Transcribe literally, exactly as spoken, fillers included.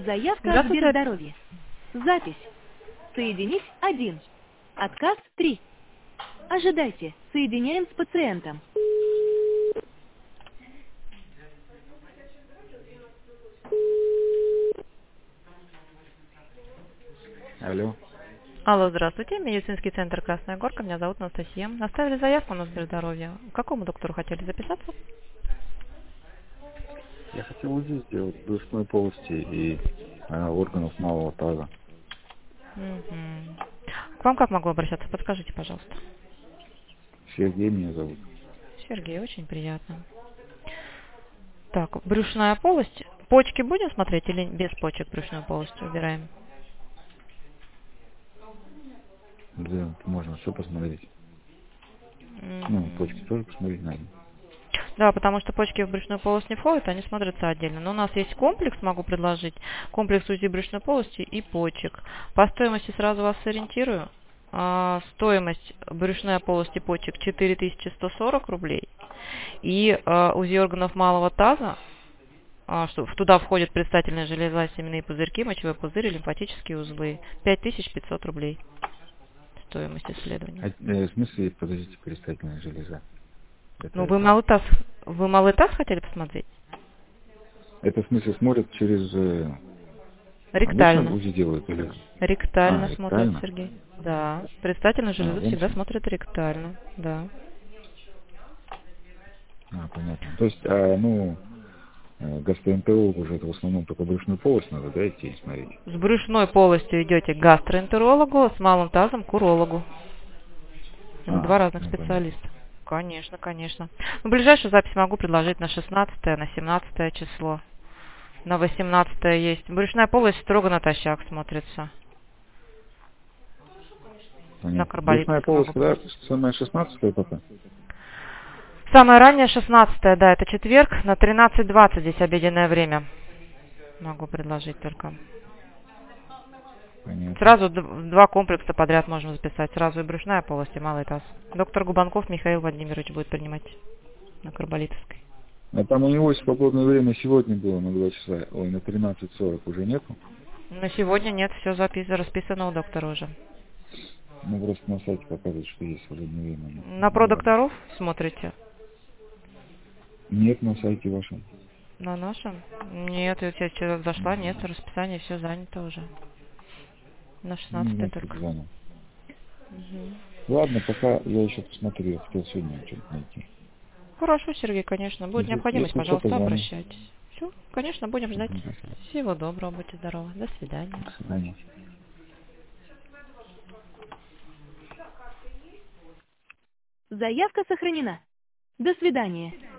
Заявка в Здравствуйте. Сберздоровье. Запись. Соединить один. Отказ три. Ожидайте. Соединяем с пациентом. Алло. Алло, здравствуйте. Медицинский центр Красная Горка. Меня зовут Анастасия. Оставили заявку на Сберздоровье. К какому доктору хотели записаться? Я хотел УЗИ сделать брюшной полости и э, органов малого таза. Мгм. К вам как могу обращаться? Подскажите, пожалуйста. Сергей меня зовут. Сергей, очень приятно. Так, брюшная полость. Почки будем смотреть или без почек брюшную полость убираем? Да, можно все посмотреть. Ну, почки Мгм. тоже посмотреть надо. Да, потому что почки в брюшную полость не входят, они смотрятся отдельно. Но у нас есть комплекс, могу предложить, комплекс УЗИ брюшной полости и почек. По стоимости сразу вас сориентирую. А, стоимость брюшной полости почек четыре тысячи сто сорок рублей. И а, УЗИ органов малого таза, а, что в- туда входят предстательная железа, семенные пузырьки, мочевой пузырь и лимфатические узлы. пять тысяч пятьсот рублей стоимость исследования. А, э, в смысле, подождите, перистательная железа? Это, Ну, вы это, малый таз, вы малый таз хотели посмотреть? это в смысле смотрят через... э, обычно Ректально. УЗИ делают или... А, Ректально смотрят, ректально? Сергей. Да. Предстательную А, железу вон всегда что. смотрят ректально. Да. А, понятно. То есть, а, ну, э, гастроэнтерологу же это в основном только брюшную полость надо, да, идти и смотреть? С брюшной полостью идете к гастроэнтерологу, с малым тазом к урологу. Это два А, разных ну, понятно. специалиста. Конечно, конечно. Ну, ближайшую запись могу предложить на шестнадцатое, на семнадцатое число. На восемнадцатое есть. Брюшная полость строго натощак смотрится. На Понятно. Брюшная Карболитовской полость, могу да, предложить. самая шестнадцатая только? Самое раннее шестнадцатое, да, это четверг, на тринадцать двадцать здесь обеденное время. Могу предложить только. Понятно. Сразу д- два комплекса подряд можно записать. Сразу и брюшная полость, и малый таз. Доктор Губанков Михаил Владимирович будет принимать на Карболитовской. А там у него свободное время сегодня было на два часа, ой, на тринадцать сорок уже нету? На сегодня нет, все записано, расписано у доктора уже. Ну, просто на сайте показывает, что есть свободное время. Ну, На ну ладно. продокторов смотрите? Нет на сайте вашем. На нашем? Нет, я сейчас зашла, нет, расписание все занято уже. На Ну, шестнадцатое значит, только. звоню. Мгм. Ладно, пока я еще посмотрю, я хотел сегодня что-то найти. Хорошо, Сергей, конечно. Будет Если, необходимость, если что, пожалуйста, позвоню. обращайтесь. Все, конечно, будем ждать. Мгм, спасибо. Всего доброго, будьте здоровы. До свидания. До свидания. Заявка сохранена. До свидания.